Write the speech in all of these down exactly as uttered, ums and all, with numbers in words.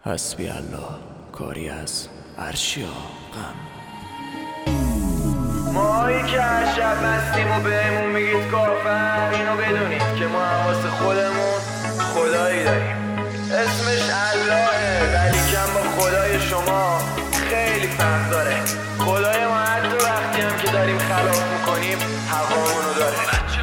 حسبی الله کاری از عرشی غم. ماهایی که هر شب مستیم و بهمون میگید کافر، اینو بدونید که ما حواس خودمون خدایی داریم اسمش اللهه، ولی کم با خدای شما خیلی فرق داره. خدای ما حتی وقتی هم که داریم خلاف میکنیم حقامونو داره.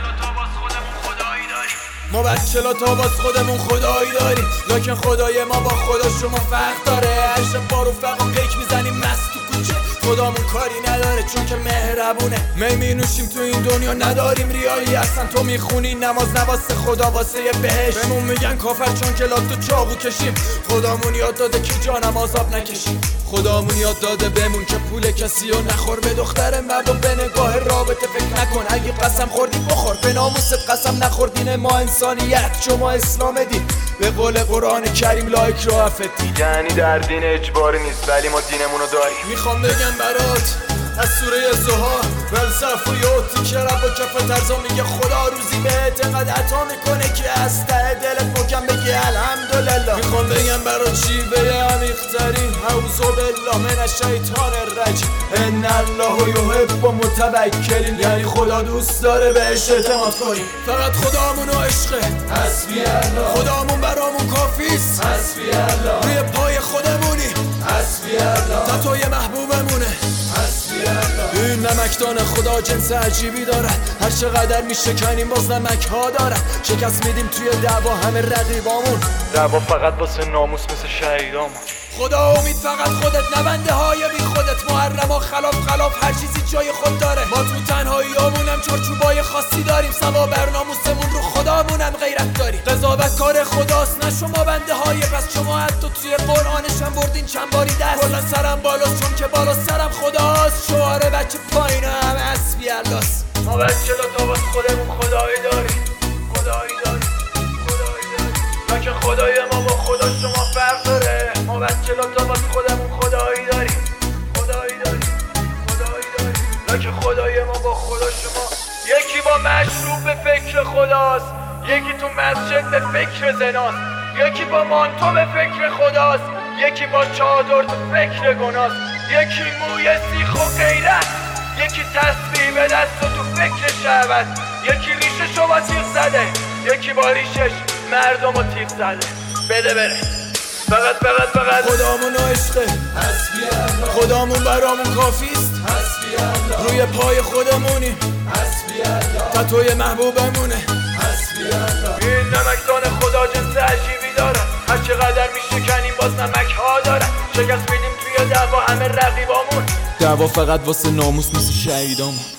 ما بچه‌لا تا باز خودمون خدایی داریم، لکن خدای ما با خدا شما فرق داره. هر شب با رفقا پیک میزنیم مست تو کوچه، خدامون کاری نداره چون که مهربونه. می می نوشیم تو این دنیا نداریم ریایی، اصلا تو میخونی نماز نواسه خدا واسه یه بهش. بهمون میگن کافر چون که لاتو چاقو کشیم، خدامون یاد داده که جانم عذاب نکشیم. خدامون یاد داده بمون که پول کسی رو نخور، به دختر مردم به نگاه رابطه فکر نکن. اگه قسم خوردی بخور، به ناموست قسم نخوردین. ما انسانیت شما اسلام دین، به قول قرآن کریم لایک رو افتی. یعنی در دین اجباری نیست ولی ما دینمونو داریم. میخوام بگم برات از سوره زها ولسف و یوتی که رب و کف ترزا میگه خدا روزی بهت انقدر عطا میکنه که از ته دلت محکم بگی الحمدلله. میخوام بگم برات شیوه عمیق‌ترین اعوذ بالله من الشیطان الرجیم ان الله یحب المتوکلین، یعنی خدا دوست داره بهش اعتماد کنیم. فقط خدامون و عشقه حسبی الله، خدامون برامون کافیست حسبی الله. روی پای خودمونی حسبی الله، تتوی محبوبمونه حسبی الله. این نمکدان خدا جنس عجیبی دارد، هر چقدر میشکنیم باز نمک ها دارد. شکست میدیم توی دعوا همه رقیبامون، دعوا فقط واسه ناموس مثل شهیدامون. خدا امید فقط خودت، نبنده های بی خودت. محرما خلاف خلاف هر چیزی جای خود داره. ما تو تنهایی همونم چارچوبای خاصی داریم، سوا بر ناموسمون رو خدامونم غیرت داریم. قضاوت کار خداست نه شما بنده های پس. شما حتی توی قرآنش هم بردین چند باری دست. کلا سرم بالاست چون که بالا سرم خداست. شعار بچه پایین هم حسبی الله است. ما بچه تا باز خودمون خدایی داریم خدایی داریم خدایی داریم، لکن خدای ما با خدا شما فرق داره. ما بچه تا باز خودمون خدایی داریم خدایی داریم خدایی داریم، لکن خدای ما با خدا شما. یکی با مشروب به فکر خداست، یکی تو مسجد به فکر زناست، یکی با مانتو به فکر خداست، یکی با چادر تو فکر گناست، یکی موی سیخ و غیرت، یکی تسبیح به دست و تو فکر شهوت، یکی ریششو با تیغ زده، یکی با ریشش مردم و تیغ زده. بده بره فقط فقط فقط خدامون و عشقه حسبی الله، خدامون برامون کافیست حسبی الله. روی پای خودمونی حسبی الله، تتوی محبوبمونه حسبی الله. این نمکدان خدا جنس عجیبی داره، هر چقدر میشکنیم باز نمک ها داره. شکست میدیم توی دعوا همه رقیبامون، دعوا فقط واسه ناموس مثل شهیدامون.